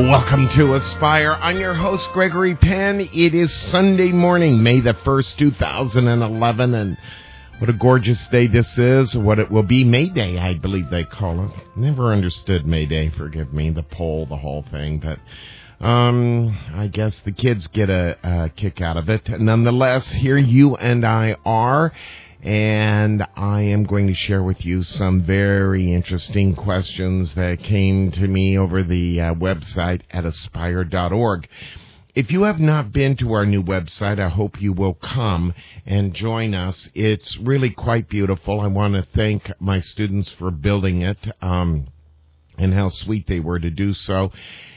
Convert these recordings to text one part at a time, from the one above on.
Welcome to Aspire. I'm your host, Gregory Penn. It is Sunday morning, May the 1st, 2011, and what a gorgeous day this is, what it will be. May Day, I believe they call it. Never understood May Day, forgive me, the poll, the whole thing, but I guess the kids get a kick out of it. Nonetheless, here you and I are, and I am going to share with you some very interesting questions that came to me over the website at aspire.org. If you have not been to our new website, I hope you will come and join us. It's really quite beautiful. I want to thank my students for building it and how sweet they were to do so.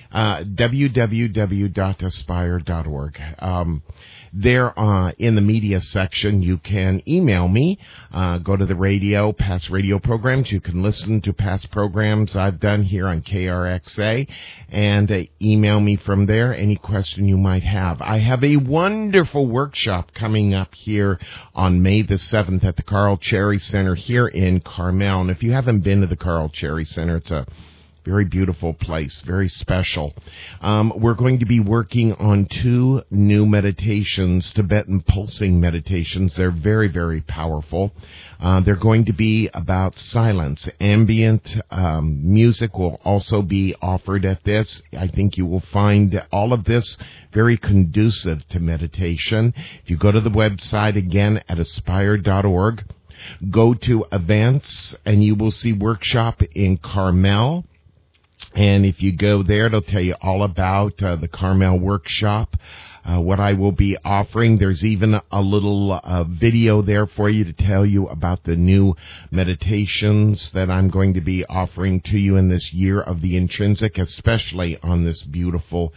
www.aspire.org. There in the media section, you can email me, go to the radio, past radio programs. You can listen to past programs I've done here on KRXA, and email me from there any question you might have. I have a wonderful workshop coming up here on May the 7th at the Carl Cherry Center here in Carmel. And if you haven't been to the Carl Cherry Center, it's a very beautiful place, very special. We're going to be working on 2 new meditations, Tibetan pulsing meditations. They're very, very powerful. They're going to be about silence. Ambient music will also be offered at this. I think you will find all of this very conducive to meditation. If you go to the website again at aspire.org, go to events, and you will see workshop in Carmel. And if you go there, it'll tell you all about the Carmel workshop, what I will be offering. There's even a little video there for you to tell you about the new meditations that I'm going to be offering to you in this year of the intrinsic, especially on this beautiful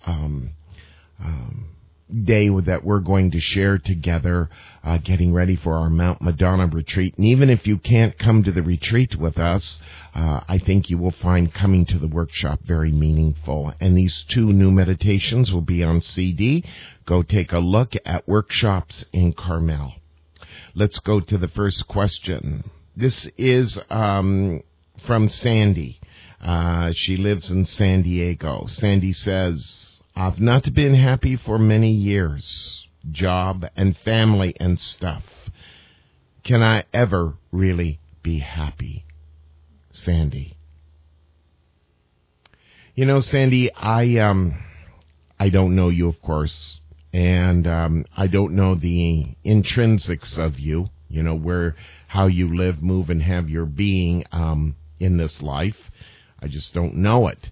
day that we're going to share together, getting ready for our Mount Madonna retreat. And even if you can't come to the retreat with us, I think you will find coming to the workshop very meaningful. And these 2 new meditations will be on CD. Go take a look at workshops in Carmel. Let's go to the first question. This is from Sandy. She lives in San Diego. Sandy says, I've not been happy for many years, job and family and stuff. Can I ever really be happy? Sandy. You know, Sandy, I don't know you, of course, and I don't know the intrinsics of you, you know, how you live, move, and have your being in this life. I just don't know it.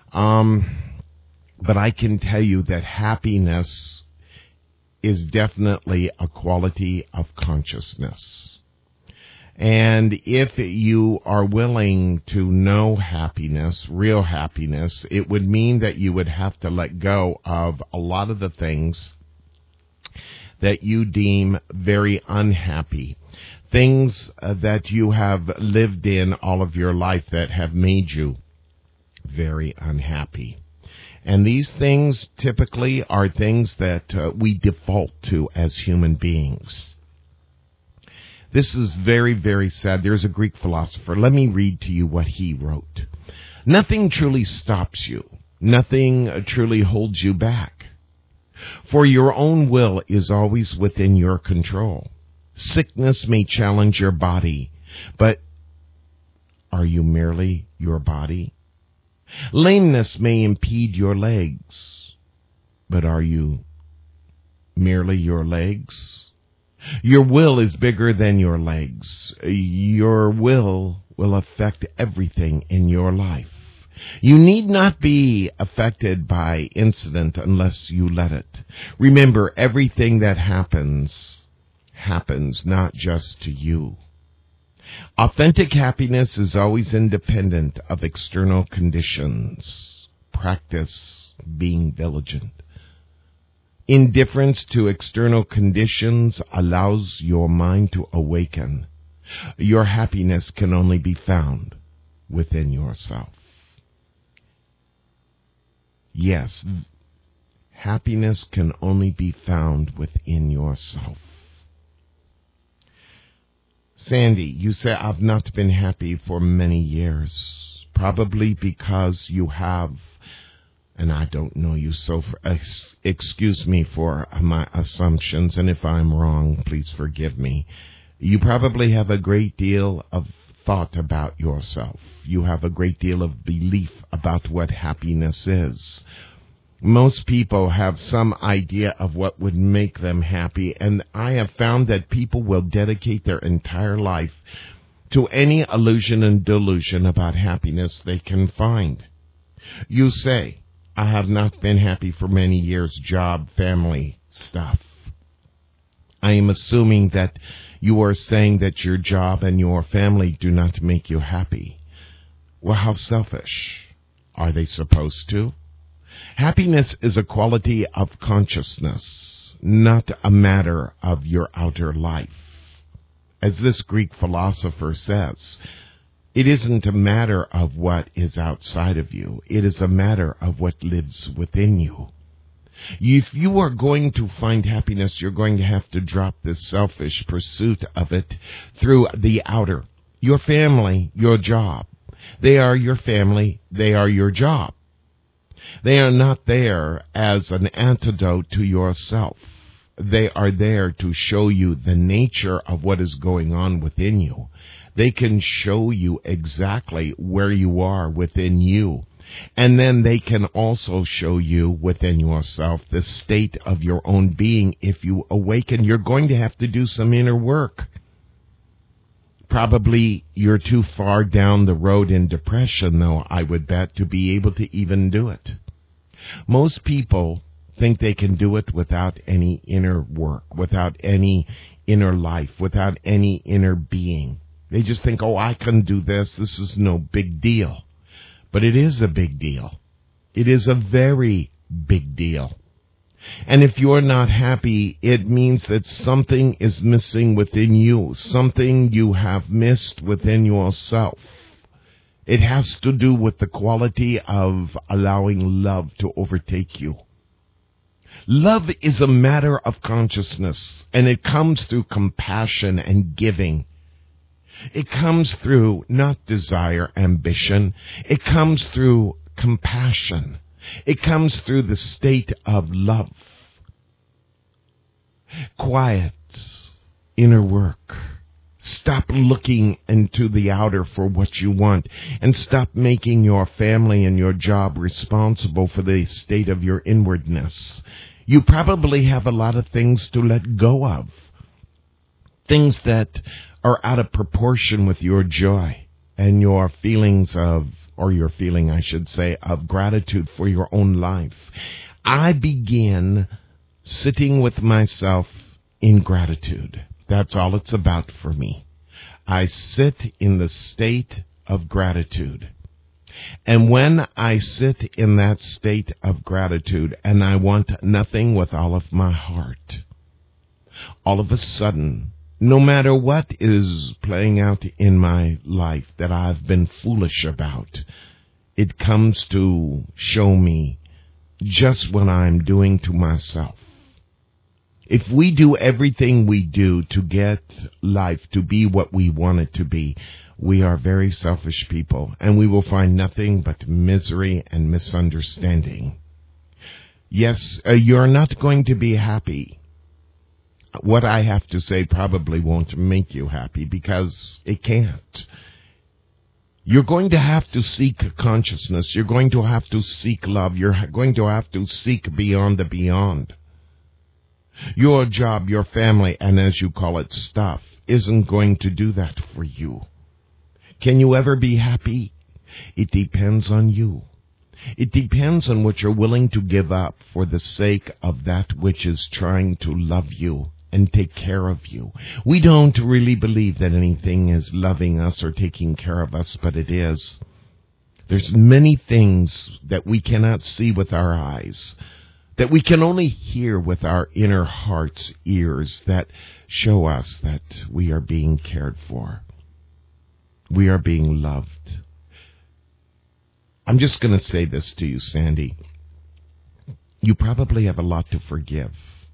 But I can tell you that happiness is definitely a quality of consciousness. And if you are willing to know happiness, real happiness, it would mean that you would have to let go of a lot of the things that you deem very unhappy, things that you have lived in all of your life that have made you very unhappy. And these things typically are things that we default to as human beings. This is very, very sad. There's a Greek philosopher. Let me read to you what he wrote. Nothing truly stops you. Nothing truly holds you back. For your own will is always within your control. Sickness may challenge your body, but are you merely your body? Lameness may impede your legs, but are you merely your legs? Your will is bigger than your legs. Your will affect everything in your life. You need not be affected by incident unless you let it. Remember, everything that happens not just to you. Authentic happiness is always independent of external conditions. Practice being diligent. Indifference to external conditions allows your mind to awaken. Your happiness can only be found within yourself. Yes, happiness can only be found within yourself. Sandy, you say, I've not been happy for many years, probably because you have and I don't know you, so excuse me for my assumptions, and if I'm wrong, please forgive me. You probably have a great deal of thought about yourself. You have a great deal of belief about what happiness is. Most people have some idea of what would make them happy, and I have found that people will dedicate their entire life to any illusion and delusion about happiness they can find. You say, I have not been happy for many years, job, family, stuff. I am assuming that you are saying that your job and your family do not make you happy. Well, how selfish. Are they supposed to? Happiness is a quality of consciousness, not a matter of your outer life. As this Greek philosopher says, it isn't a matter of what is outside of you. It is a matter of what lives within you. If you are going to find happiness, you're going to have to drop this selfish pursuit of it through the outer. Your family, your job. They are your family. They are your job. They are not there as an antidote to yourself. They are there to show you the nature of what is going on within you. They can show you exactly where you are within you. And then they can also show you within yourself the state of your own being. If you awaken, you're going to have to do some inner work. Probably you're too far down the road in depression, though, I would bet, to be able to even do it. Most people think they can do it without any inner work, without any inner life, without any inner being. They just think, oh, I can do this. This is no big deal. But it is a big deal. It is a very big deal. And if you're not happy, it means that something is missing within you, something you have missed within yourself. It has to do with the quality of allowing love to overtake you. Love is a matter of consciousness, and it comes through compassion and giving. It comes through not desire, ambition. It comes through compassion. It comes through the state of love. Quiet, inner work. Stop looking into the outer for what you want, and stop making your family and your job responsible for the state of your inwardness. You probably have a lot of things to let go of. Things that are out of proportion with your joy and your feelings of, or your feeling, I should say, of gratitude for your own life. I begin sitting with myself in gratitude. That's all it's about for me. I sit in the state of gratitude. And when I sit in that state of gratitude and I want nothing with all of my heart, all of a sudden, no matter what is playing out in my life that I've been foolish about, it comes to show me just what I'm doing to myself. If we do everything we do to get life to be what we want it to be, we are very selfish people, and we will find nothing but misery and misunderstanding. Yes, you're not going to be happy. What I have to say probably won't make you happy, because it can't. You're going to have to seek consciousness. You're going to have to seek love. You're going to have to seek beyond the beyond. Your job, your family, and as you call it, stuff, isn't going to do that for you. Can you ever be happy? It depends on you. It depends on what you're willing to give up for the sake of that which is trying to love you and take care of you. We don't really believe that anything is loving us or taking care of us, but it is. There's many things that we cannot see with our eyes, that we can only hear with our inner heart's ears, that show us that we are being cared for. We are being loved. I'm just going to say this to you, Sandy. You probably have a lot to forgive.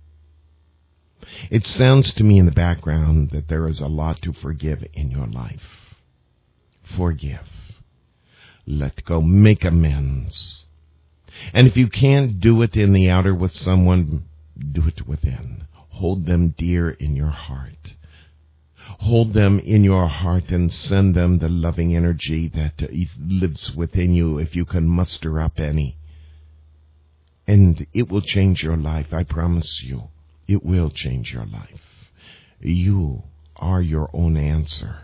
It sounds to me in the background that there is a lot to forgive in your life. Forgive. Let go. Make amends. And if you can't do it in the outer with someone, do it within. Hold them dear in your heart. Hold them in your heart and send them the loving energy that lives within you, if you can muster up any. And it will change your life, I promise you. It will change your life. You are your own answer.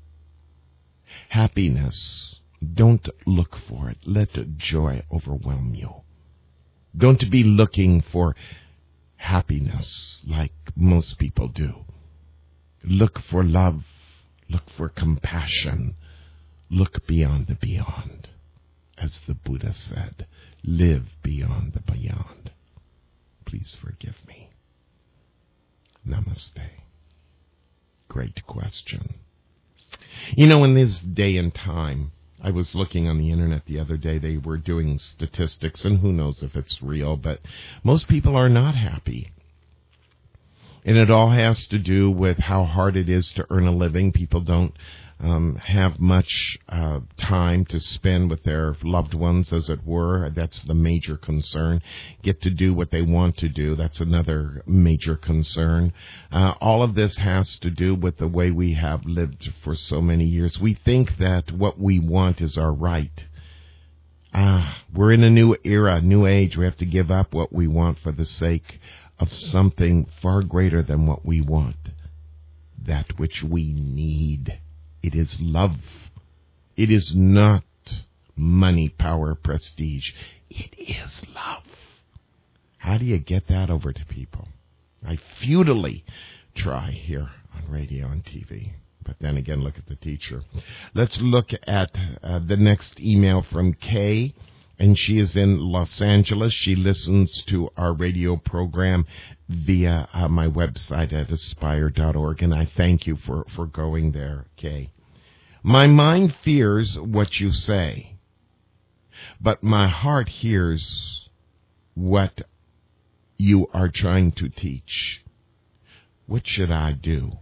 Happiness, don't look for it. Let joy overwhelm you. Don't be looking for happiness like most people do. Look for love. Look for compassion. Look beyond the beyond. As the Buddha said, live beyond the beyond. Please forgive me. Namaste. Great question. You know, in this day and time, I was looking on the internet the other day, they were doing statistics, and who knows if it's real, but most people are not happy. And it all has to do with how hard it is to earn a living. People don't have much time to spend with their loved ones, as it were. That's the major concern. Get to do what they want to do. That's another major concern. All of this has to do with the way we have lived for so many years. We think that what we want is our right. We're in a new era, new age. We have to give up what we want for the sake of something far greater than what we want. That which we need. It is love. It is not money, power, prestige. It is love. How do you get that over to people? I futilely try here on radio and TV. But then again, look at the teacher. Let's look at the next email from Kay. And she is in Los Angeles. She listens to our radio program via my website at aspire.org. And I thank you for going there, Kay. My mind fears what you say, but my heart hears what you are trying to teach. What should I do?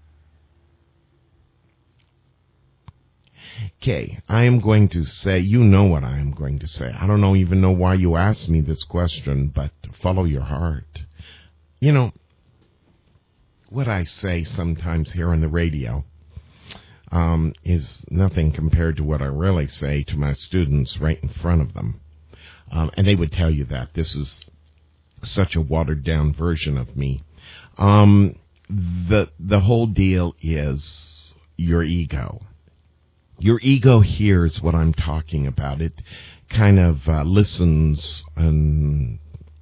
Okay, I am going to say, you know what I am going to say. I don't even know why you asked me this question, but follow your heart. You know, what I say sometimes here on the radio is nothing compared to what I really say to my students right in front of them. And they would tell you that. This is such a watered-down version of me. The whole deal is your ego. Your ego hears what I'm talking about. It kind of listens and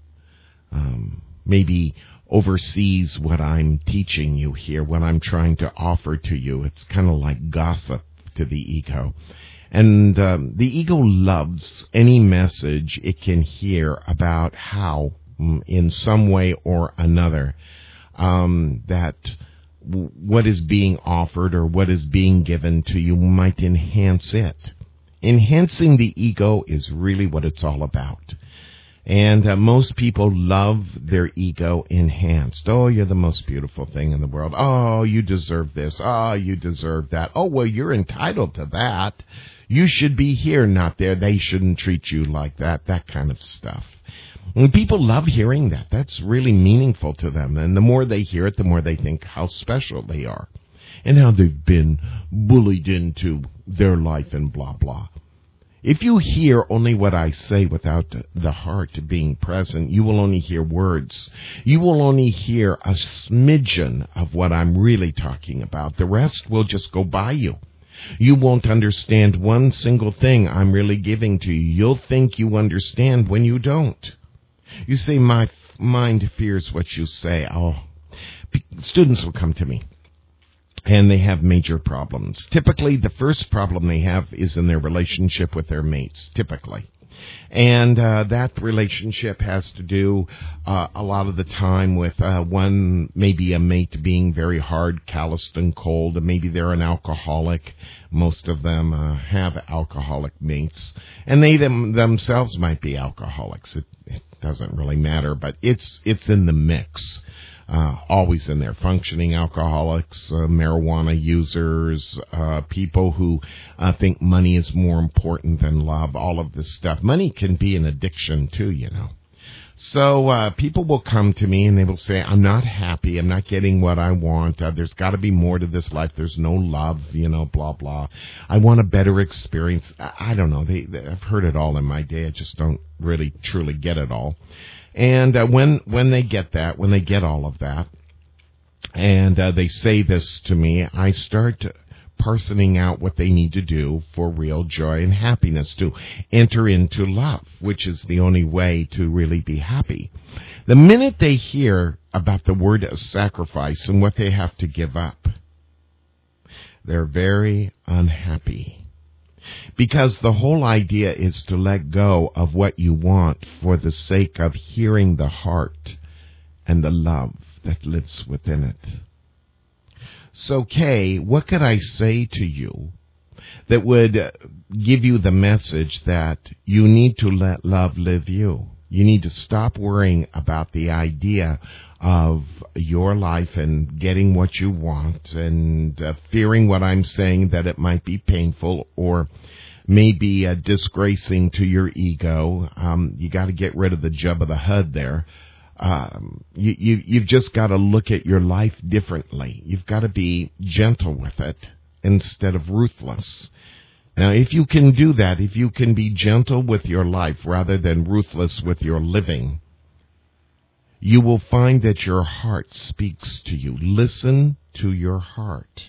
maybe oversees what I'm teaching you here, what I'm trying to offer to you. It's kind of like gossip to the ego. And the ego loves any message it can hear about how, in some way or another, that what is being offered or what is being given to you might enhance it. Enhancing the ego is really what it's all about. And most people love their ego enhanced. Oh, you're the most beautiful thing in the world. Oh, you deserve this. Oh, you deserve that. Oh, well, you're entitled to that. You should be here, not there. They shouldn't treat you like that. That kind of stuff. And people love hearing that. That's really meaningful to them. And the more they hear it, the more they think how special they are and how they've been bullied into their life and blah, blah. If you hear only what I say without the heart being present, you will only hear words. You will only hear a smidgen of what I'm really talking about. The rest will just go by you. You won't understand one single thing I'm really giving to you. You'll think you understand when you don't. You say, my mind fears what you say. Oh, students will come to me, and they have major problems. Typically, the first problem they have is in their relationship with their mates, typically. And that relationship has to do a lot of the time with one, maybe a mate being very hard, calloused, and cold. And maybe they're an alcoholic. Most of them have alcoholic mates. And they themselves might be alcoholics. It doesn't really matter, but it's in the mix. always in there. Functioning alcoholics, marijuana users, people who think money is more important than love, all of this stuff. Money can be an addiction too, you know. So people will come to me and they will say, I'm not happy. I'm not getting what I want. There's got to be more to this life. There's no love, you know, blah, blah. I want a better experience. I don't know. I've heard it all in my day. I just don't really truly get it all. And when they get that, when they get all of that, and they say this to me, I start parsoning out what they need to do for real joy and happiness, to enter into love, which is the only way to really be happy. The minute they hear about the word sacrifice and what they have to give up, they're very unhappy. Because the whole idea is to let go of what you want for the sake of hearing the heart and the love that lives within it. So, Kay, what could I say to you that would give you the message that you need to let love live you? You need to stop worrying about the idea of your life and getting what you want and fearing what I'm saying, that it might be painful or maybe disgracing to your ego. You got to get rid of the Jabba the Hutt there. You've just got to look at your life differently. You've got to be gentle with it instead of ruthless. Now, if you can do that, if you can be gentle with your life rather than ruthless with your living, you will find that your heart speaks to you. Listen to your heart.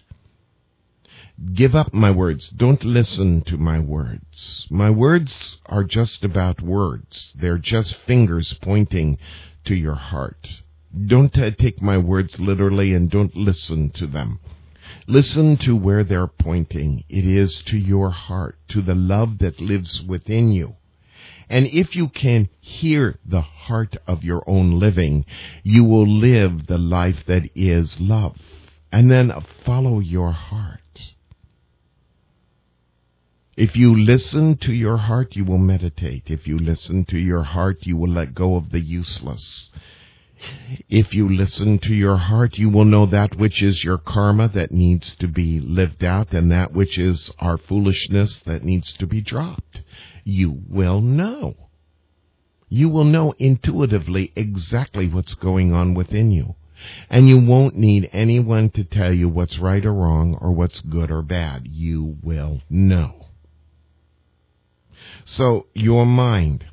Give up my words. Don't listen to my words. My words are just about words. They're just fingers pointing to your heart. Don't take my words literally and don't listen to them. Listen to where they're pointing. It is to your heart, to the love that lives within you. And if you can hear the heart of your own living, you will live the life that is love. And then follow your heart. If you listen to your heart, you will meditate. If you listen to your heart, you will let go of the useless. If you listen to your heart, you will know that which is your karma that needs to be lived out and that which is our foolishness that needs to be dropped. You will know. You will know intuitively exactly what's going on within you. And you won't need anyone to tell you what's right or wrong or what's good or bad. You will know. So, your mind,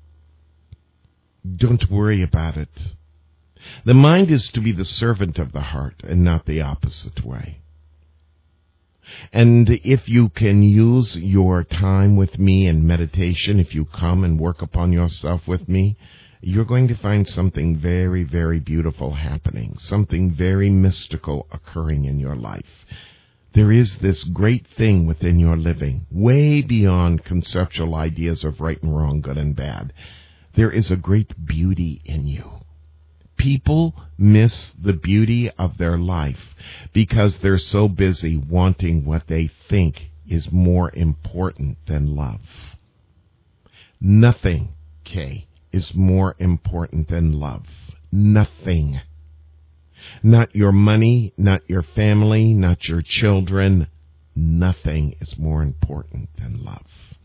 don't worry about it. The mind is to be the servant of the heart and not the opposite way. And if you can use your time with me in meditation, if you come and work upon yourself with me, you're going to find something very, very beautiful happening, something very mystical occurring in your life. There is this great thing within your living, way beyond conceptual ideas of right and wrong, good and bad. There is a great beauty in you. People miss the beauty of their life because they're so busy wanting what they think is more important than love. Nothing, Kay, is more important than love. Nothing. Not your money, not your family, not your children. Nothing is more important than love.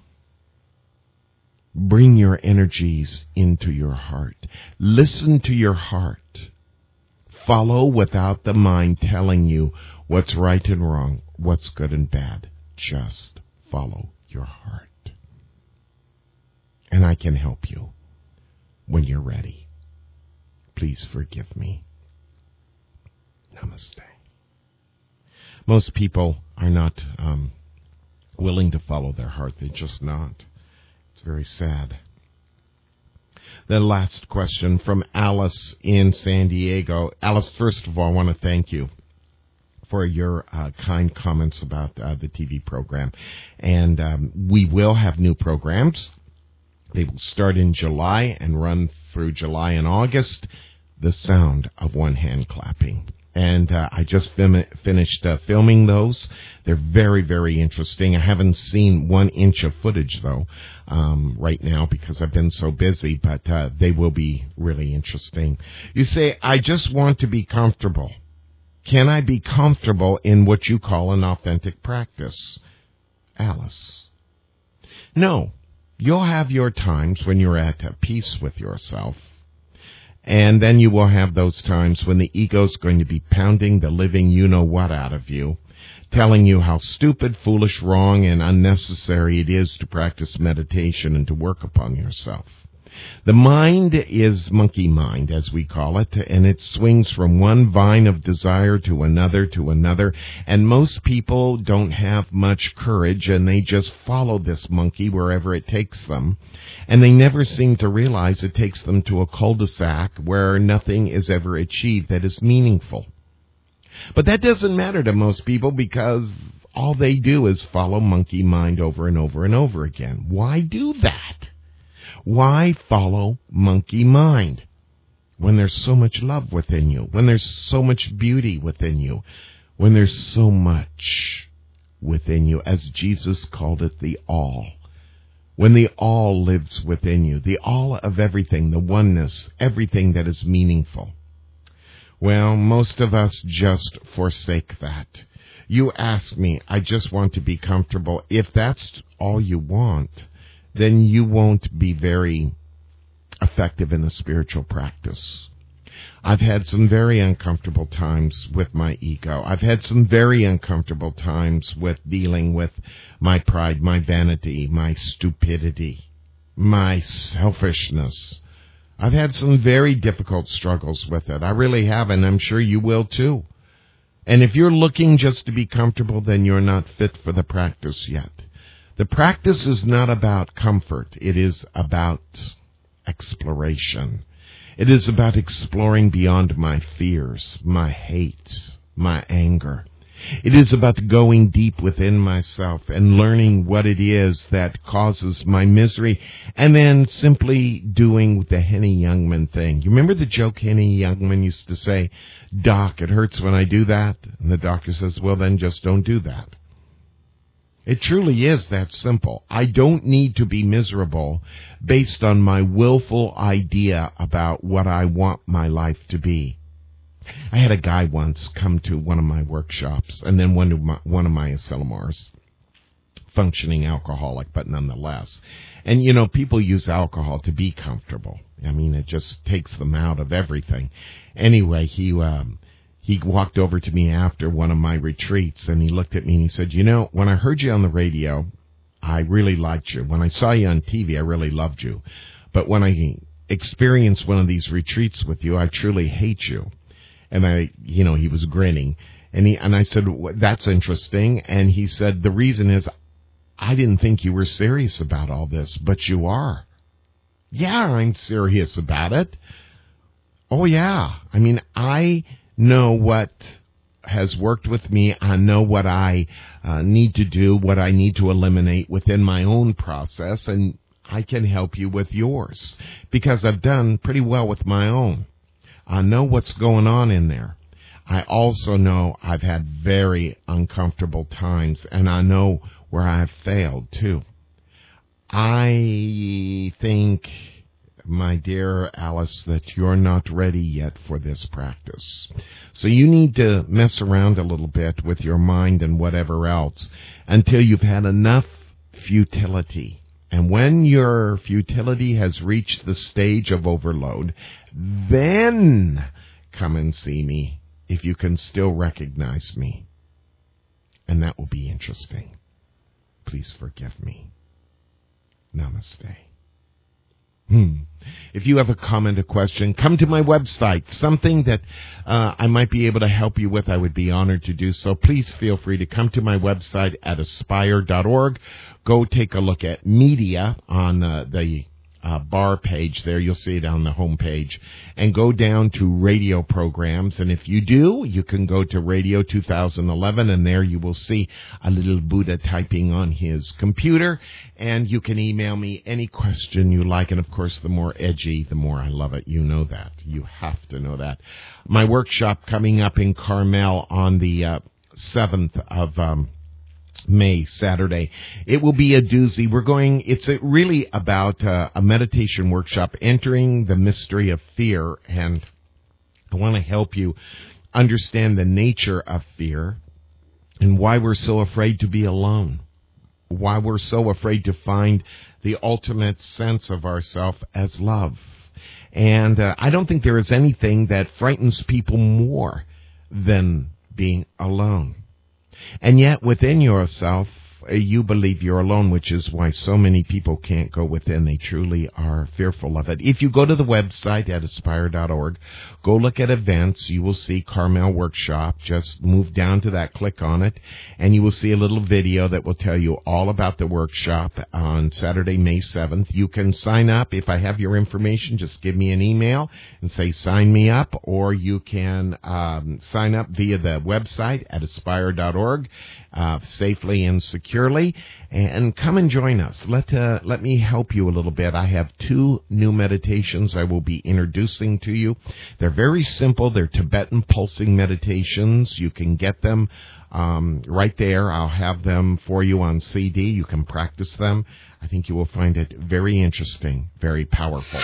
Bring your energies into your heart. Listen to your heart. Follow without the mind telling you what's right and wrong, what's good and bad. Just follow your heart. And I can help you when you're ready. Please forgive me. Namaste. Most people are not willing to follow their heart. They're just not. It's very sad. The last question from Alice in San Diego. Alice, first of all, I want to thank you for your kind comments about the TV program. And we will have new programs. They will start in July and run through July and August. The sound of one hand clapping. And I just finished filming those. They're very, very interesting. I haven't seen 1 inch of footage, though, right now because I've been so busy, but they will be really interesting. You say, I just want to be comfortable. Can I be comfortable in what you call an authentic practice? Alice. No. You'll have your times when you're at peace with yourself. And then you will have those times when the ego's going to be pounding the living you-know-what out of you, telling you how stupid, foolish, wrong, and unnecessary it is to practice meditation and to work upon yourself. The mind is monkey mind, as we call it, and it swings from one vine of desire to another, and most people don't have much courage, and they just follow this monkey wherever it takes them, and they never seem to realize it takes them to a cul-de-sac where nothing is ever achieved that is meaningful. But that doesn't matter to most people because all they do is follow monkey mind over and over and over again. Why do that? Why follow monkey mind when there's so much love within you, when there's so much beauty within you, when there's so much within you, as Jesus called it, the all? When the all lives within you, the all of everything, the oneness, everything that is meaningful. Well, most of us just forsake that. You ask me, I just want to be comfortable. If that's all you want, then you won't be very effective in the spiritual practice. I've had some very uncomfortable times with my ego. I've had some very uncomfortable times with dealing with my pride, my vanity, my stupidity, my selfishness. I've had some very difficult struggles with it. I really have, and I'm sure you will too. And if you're looking just to be comfortable, then you're not fit for the practice yet. The practice is not about comfort. It is about exploration. It is about exploring beyond my fears, my hate, my anger. It is about going deep within myself and learning what it is that causes my misery, and then simply doing the Henny Youngman thing. You remember the joke Henny Youngman used to say, "Doc, it hurts when I do that?" And the doctor says, well, then just don't do that. It truly is that simple. I don't need to be miserable based on my willful idea about what I want my life to be. I had a guy once come to one of my workshops and then one of my seminars, functioning alcoholic, but nonetheless. And, you know, people use alcohol to be comfortable. I mean, it just takes them out of everything. Anyway, he walked over to me after one of my retreats, and he looked at me and he said, you know, when I heard you on the radio, I really liked you. When I saw you on TV, I really loved you. But when I experienced one of these retreats with you, I truly hate you. And he was grinning. And I said, that's interesting. And he said, the reason is I didn't think you were serious about all this, but you are. Yeah, I'm serious about it. Oh, yeah. I mean, I know what has worked with me. I know what I need to do, what I need to eliminate within my own process, and I can help you with yours because I've done pretty well with my own. I know what's going on in there. I also know I've had very uncomfortable times, and I know where I've failed, too. I think, my dear Alice, that you're not ready yet for this practice. So you need to mess around a little bit with your mind and whatever else until you've had enough futility. And when your futility has reached the stage of overload, then come and see me if you can still recognize me. And that will be interesting. Please forgive me. Namaste. If you have a comment, a question, come to my website. Something that I might be able to help you with, I would be honored to do so. Please feel free to come to my website at aspire.org. Go take a look at media on the bar page there. You'll see it on the home page. And go down to radio programs. And if you do, you can go to Radio 2011, and there you will see a little Buddha typing on his computer. And you can email me any question you like. And, of course, the more edgy, the more I love it. You know that. You have to know that. My workshop coming up in Carmel on the 7th of May, Saturday. It will be a doozy. It's really about a meditation workshop, entering the mystery of fear. And I want to help you understand the nature of fear and why we're so afraid to be alone, why we're so afraid to find the ultimate sense of ourself as love. And I don't think there is anything that frightens people more than being alone. And yet within yourself, you believe you're alone, which is why so many people can't go within. They truly are fearful of it. If you go to the website at aspire.org, go look at events, you will see Carmel Workshop. Just move down to that, click on it, and you will see a little video that will tell you all about the workshop on Saturday, May 7th. You can sign up. If I have your information, just give me an email and say sign me up, or you can sign up via the website at aspire.org safely and securely, and come and join us. Let me help you a little bit. I have 2 new meditations I will be introducing to you. They're very simple. They're Tibetan pulsing meditations. You can get them right there. I'll have them for you on CD. You can practice them. I think you will find it very interesting, very powerful.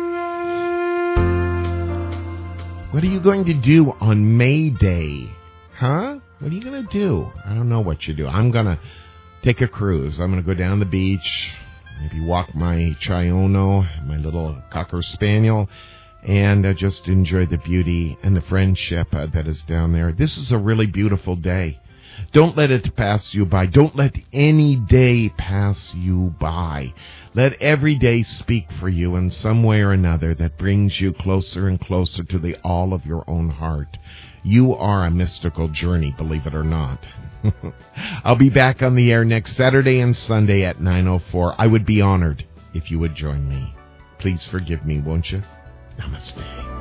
What are you going to do on May Day? Huh? What are you going to do? I don't know what you do. I'm going to take a cruise. I'm going to go down the beach, maybe walk my Chiono, my little Cocker Spaniel, and just enjoy the beauty and the friendship that is down there. This is a really beautiful day. Don't let it pass you by. Don't let any day pass you by. Let every day speak for you in some way or another that brings you closer and closer to the all of your own heart. You are a mystical journey, believe it or not. I'll be back on the air next Saturday and Sunday at 9:04. I would be honored if you would join me. Please forgive me, won't you? Namaste.